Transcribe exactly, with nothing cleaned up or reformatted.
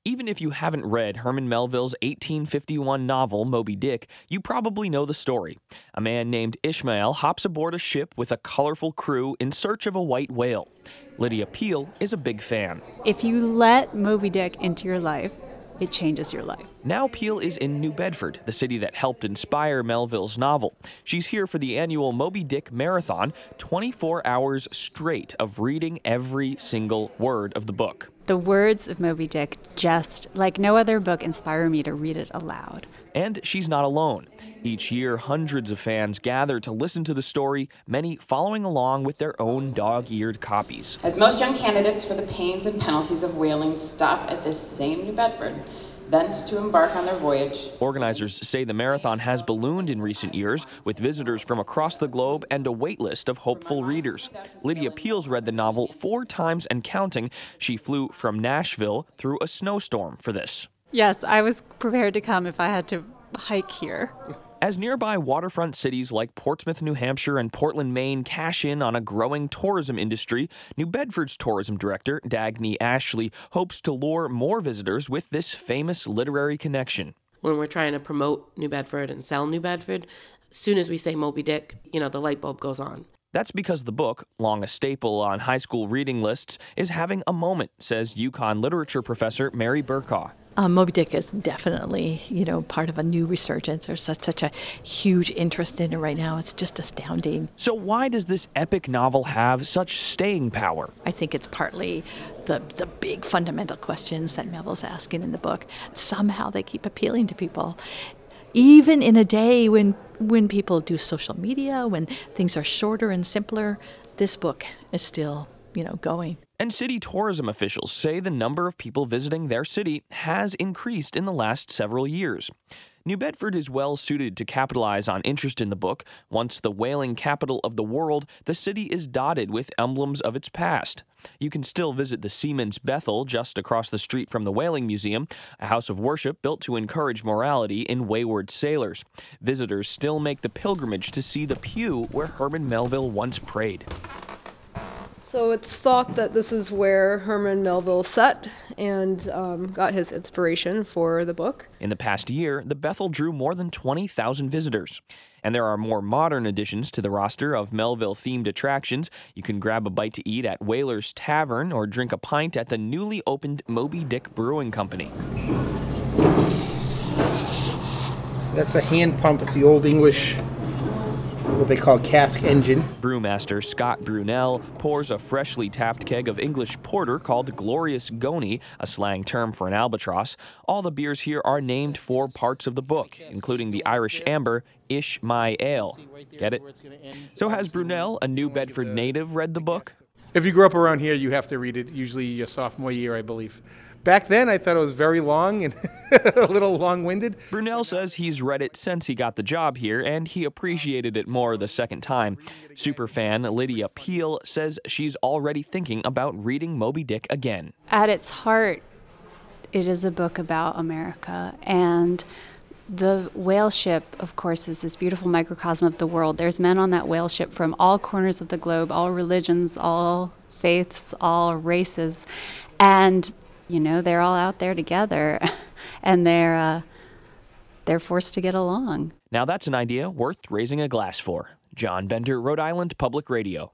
Even if you haven't read Herman Melville's eighteen fifty-one novel, Moby Dick, you probably know the story. A man named Ishmael hops aboard a ship with a colorful crew in search of a white whale. Lydia Peel is a big fan. If you let Moby Dick into your life, it changes your life. Now Peel is in New Bedford, the city that helped inspire Melville's novel. She's here for the annual Moby Dick Marathon, twenty-four hours straight of reading every single word of the book. The words of Moby Dick, just like no other book, inspire me to read it aloud. And she's not alone. Each year, hundreds of fans gather to listen to the story, many following along with their own dog-eared copies. As most young candidates for the pains and penalties of whaling stop at this same New Bedford, thence to embark on their voyage. Organizers say the marathon has ballooned in recent years, with visitors from across the globe and a wait list of hopeful readers. Lydia Peel's read the novel four times and counting. She flew from Nashville through a snowstorm for this. Yes, I was prepared to come if I had to hike here. As nearby waterfront cities like Portsmouth, New Hampshire and Portland, Maine cash in on a growing tourism industry, New Bedford's tourism director, Dagny Ashley, hopes to lure more visitors with this famous literary connection. When we're trying to promote New Bedford and sell New Bedford, as soon as we say Moby Dick, you know, the light bulb goes on. That's because the book, long a staple on high school reading lists, is having a moment, says UConn literature professor Mary Burkaw. Um, Moby Dick is definitely, you know, part of a new resurgence. There's such, such a huge interest in it right now. It's just astounding. So why does this epic novel have such staying power? I think it's partly the the big fundamental questions that Melville's asking in the book. Somehow they keep appealing to people. Even in a day when when people do social media, when things are shorter and simpler, this book is still, you know, going. And city tourism officials say the number of people visiting their city has increased in the last several years. New Bedford is well suited to capitalize on interest in the book. Once the whaling capital of the world, the city is dotted with emblems of its past. You can still visit the Seamen's Bethel just across the street from the Whaling Museum, a house of worship built to encourage morality in wayward sailors. Visitors still make the pilgrimage to see the pew where Herman Melville once prayed. So it's thought that this is where Herman Melville sat and um, got his inspiration for the book. In the past year, the Bethel drew more than twenty thousand visitors. And there are more modern additions to the roster of Melville-themed attractions. You can grab a bite to eat at Whaler's Tavern or drink a pint at the newly opened Moby Dick Brewing Company. So that's a hand pump. It's the Old English, what they call cask engine. Brewmaster Scott Brunel pours a freshly tapped keg of English porter called Glorious Goni, a slang term for an albatross. All the beers here are named for parts of the book, including the Irish amber Ish My Ale. Get it? So has Brunel, a New Bedford native, read the book? If you grew up around here, you have to read it, usually your sophomore year, I believe. Back then, I thought it was very long and a little long-winded. Brunel says he's read it since he got the job here, and he appreciated it more the second time. Superfan Lydia Peel says she's already thinking about reading Moby Dick again. At its heart, it is a book about America, and the whale ship, of course, is this beautiful microcosm of the world. There's men on that whale ship from all corners of the globe, all religions, all faiths, all races, and you know, they're all out there together, and they're uh, they're forced to get along. Now that's an idea worth raising a glass for. John Bender, Rhode Island Public Radio.